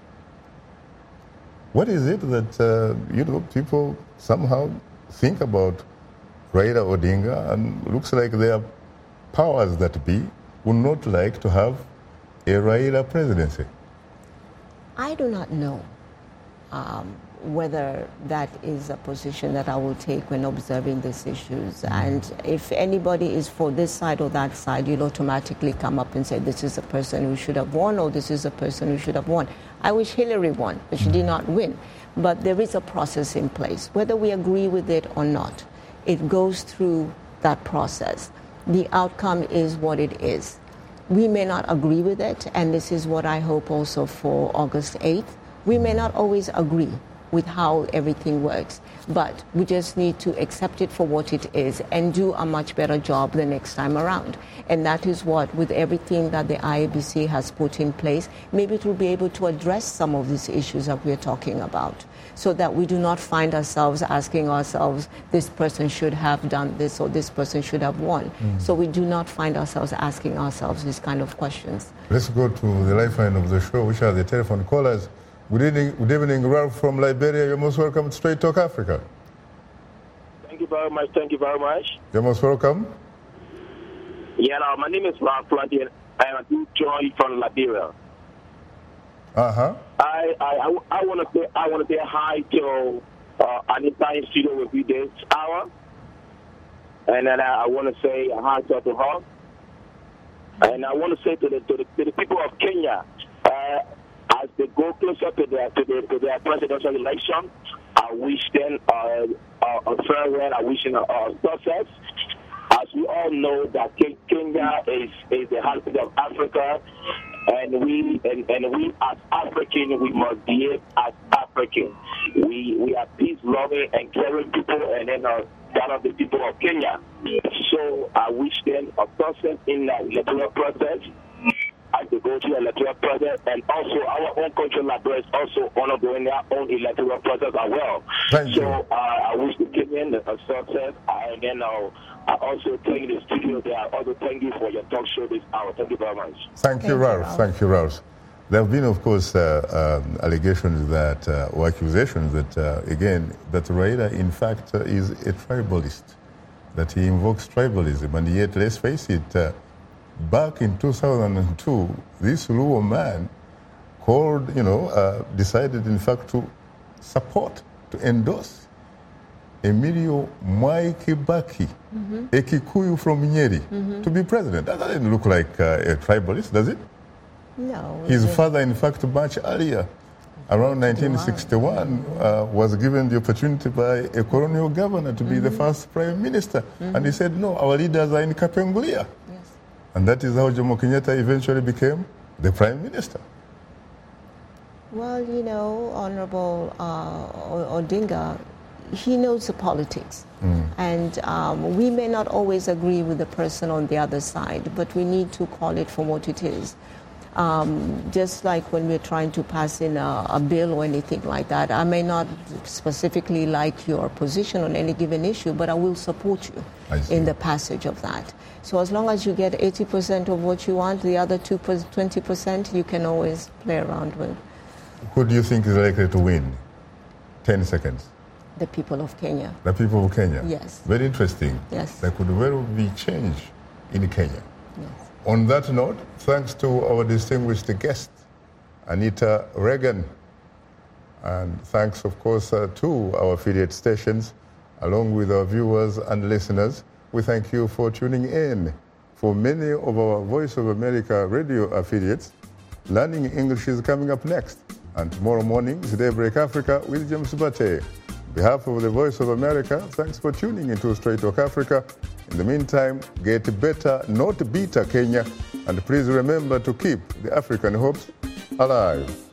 What is it that, uh, you know, people somehow think about Raila Odinga, and looks like their powers that be would not like to have a Raila presidency? I do not know um, whether that is a position that I will take when observing these issues. And if anybody is for this side or that side, you'll automatically come up and say, this is a person who should have won, or this is a person who should have won. I wish Hillary won, but she did not win. But there is a process in place, whether we agree with it or not. It goes through that process. The outcome is what it is. We may not agree with it, and this is what I hope also for August eighth. We may not always agree with how everything works, but we just need to accept it for what it is and do a much better job the next time around. And that is what, with everything that the I A B C has put in place, maybe it will be able to address some of these issues that we're talking about, so that we do not find ourselves asking ourselves, this person should have done this or this person should have won. Mm. So we do not find ourselves asking ourselves these kind of questions. Let's go to the lifeline of the show, which are the telephone callers. Good evening, good evening, Ralph from Liberia. You're most welcome to Straight Talk Africa. Thank you very much. Thank you very much. You're most welcome. Yeah, no, my name is Ralph Plantier. I am joined from Liberia. Uh huh. I I, I want to say I want to say hi to uh, Anita in studio with you this hour, and then I, I want to say hi to her. And I want to say to the to the, to the people of Kenya. Uh, As they go closer to their to their, to their presidential election, I wish them uh, uh, a farewell. I wish them uh, success. As we all know, that Kenya is, is the heart of Africa, and we and, and we as Africans, we must behave as Africans. We we are peace loving and caring people, and then uh, that of the people of Kenya. So I wish them a success in the electoral process. As they go to the electoral process, and also our own country, Liberia, is also undergoing their own electoral process as well. Thank so you. Uh, I wish the Kenyan a success, and then uh, I also thank the studio there. I also thank you for your talk show this hour. Thank you very much. Thank, thank you, Ralph. Ralph. Thank you, Ralph. There have been, of course, uh, um, allegations that, uh, or accusations that, uh, again, that Raila, in fact, uh, is a tribalist, that he invokes tribalism, and yet, let's face it, uh, back in two thousand two, this Luo man called, you know, uh, decided, in fact, to support, to endorse Emilio Mwai Kibaki, mm-hmm. a Kikuyu from Nyeri, mm-hmm. to be president. That doesn't look like uh, a tribalist, does it? No. His father, in fact, much earlier, around nineteen sixty-one, uh, was given the opportunity by a colonial governor to be mm-hmm. the first prime minister. Mm-hmm. And he said, no, our leaders are in Kapenguria. And that is how Jomo Kenyatta eventually became the prime minister. Well, you know, Honorable uh, Odinga, he knows the politics. Mm. And um, we may not always agree with the person on the other side, but we need to call it for what it is. Um, just like when we're trying to pass in a, a bill or anything like that, I may not specifically like your position on any given issue, but I will support you in the passage of that. So as long as you get eighty percent of what you want, the other twenty percent you can always play around with. Who do you think is likely to win? Ten seconds. The people of Kenya. The people of Kenya? Yes. Very interesting. Yes. There could well be change in Kenya. Yes. On that note, thanks to our distinguished guest, Anita Reagan, and thanks, of course, uh, to our affiliate stations, along with our viewers and listeners. We thank you for tuning in. For many of our Voice of America radio affiliates, Learning English is coming up next. And tomorrow morning is Daybreak Africa with James Bate. On behalf of the Voice of America, thanks for tuning into Straight Talk Africa. In the meantime, get better, not bitter, Kenya. And please remember to keep the African hopes alive.